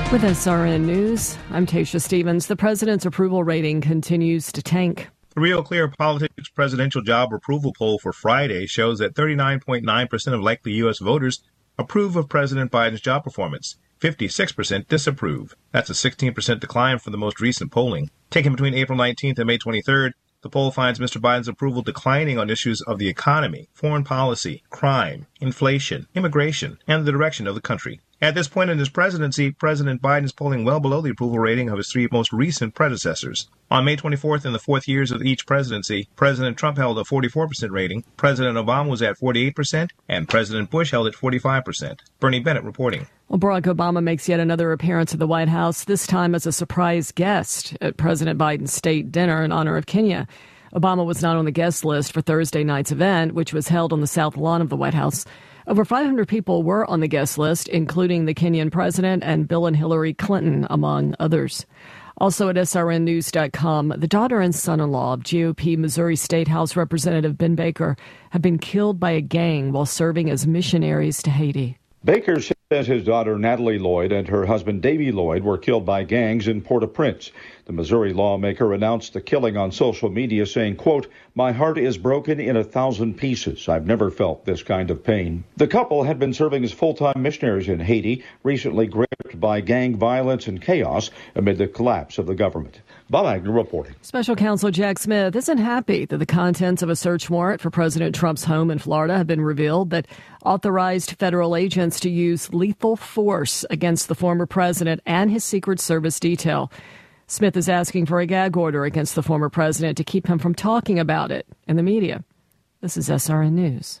With SRN News, I'm Tasha Stevens. The president's approval rating continues to tank. The Real Clear Politics presidential job approval poll for Friday shows that 39.9% of likely U.S. voters approve of President Biden's job performance. 56% disapprove. That's a 16% decline from the most recent polling. Taken between April 19th and May 23rd, the poll finds Mr. Biden's approval declining on issues of the economy, foreign policy, crime, inflation, immigration, and the direction of the country. At this point in his presidency, President Biden is polling well below the approval rating of his three most recent predecessors. On May 24th, in the fourth years of each presidency, President Trump held a 44% rating, President Obama was at 48%, and President Bush held at 45%. Bernie Bennett reporting. Well, Barack Obama makes yet another appearance at the White House, this time as a surprise guest at President Biden's state dinner in honor of Kenya. Obama was not on the guest list for Thursday night's event, which was held on the South Lawn of the White House. Over 500 people were on the guest list, including the Kenyan president and Bill and Hillary Clinton, among others. Also at srnnews.com, the daughter and son-in-law of GOP Missouri State House Representative Ben Baker have been killed by a gang while serving as missionaries to Haiti. Baker says his daughter Natalie Lloyd and her husband Davy Lloyd were killed by gangs in Port-au-Prince. The Missouri lawmaker announced the killing on social media, saying, quote, "My heart is broken in 1,000 pieces. I've never felt this kind of pain." The couple had been serving as full-time missionaries in Haiti, recently gripped by gang violence and chaos amid the collapse of the government. Bob Agnew reporting. Special Counsel Jack Smith isn't happy that the contents of a search warrant for President Trump's home in Florida have been revealed that authorized federal agents to use lethal force against the former president and his Secret Service detail. Smith is asking for a gag order against the former president to keep him from talking about it in the media. This is SRN News.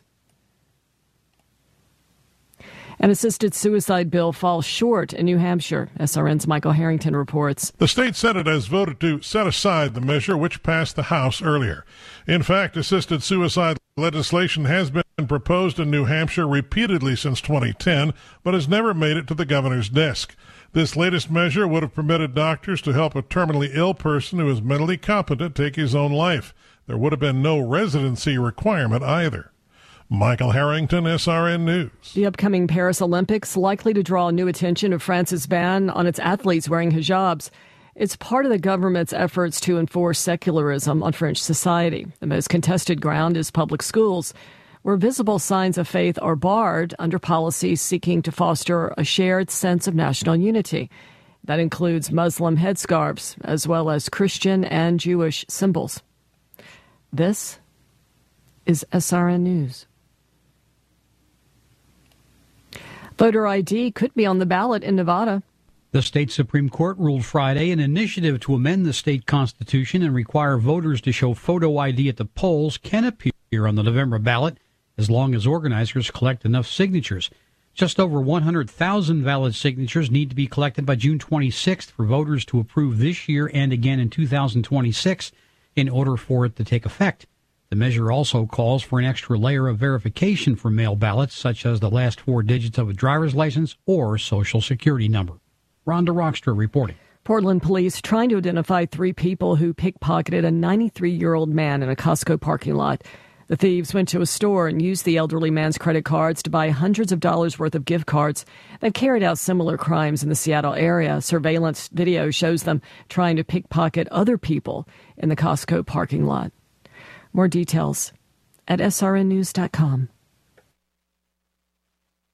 An assisted suicide bill falls short in New Hampshire. SRN's Michael Harrington reports. The state Senate has voted to set aside the measure, which passed the House earlier. In fact, assisted suicide legislation has been proposed in New Hampshire repeatedly since 2010, but has never made it to the governor's desk. This latest measure would have permitted doctors to help a terminally ill person who is mentally competent take his own life. There would have been no residency requirement either. Michael Harrington, SRN News. The upcoming Paris Olympics likely to draw new attention to France's ban on its athletes wearing hijabs. It's part of the government's efforts to enforce secularism on French society. The most contested ground is public schools, where visible signs of faith are barred under policies seeking to foster a shared sense of national unity. That includes Muslim headscarves, as well as Christian and Jewish symbols. This is SRN News. Voter ID could be on the ballot in Nevada. The state Supreme Court ruled Friday an initiative to amend the state constitution and require voters to show photo ID at the polls can appear on the November ballot as long as organizers collect enough signatures. Just over 100,000 valid signatures need to be collected by June 26th for voters to approve this year and again in 2026 in order for it to take effect. The measure also calls for an extra layer of verification for mail ballots, such as the last four digits of a driver's license or social security number. Rhonda Rockster reporting. Portland police trying to identify three people who pickpocketed a 93-year-old man in a Costco parking lot. The thieves went to a store and used the elderly man's credit cards to buy hundreds of dollars worth of gift cards. They've carried out similar crimes in the Seattle area. Surveillance video shows them trying to pickpocket other people in the Costco parking lot. More details at srnnews.com.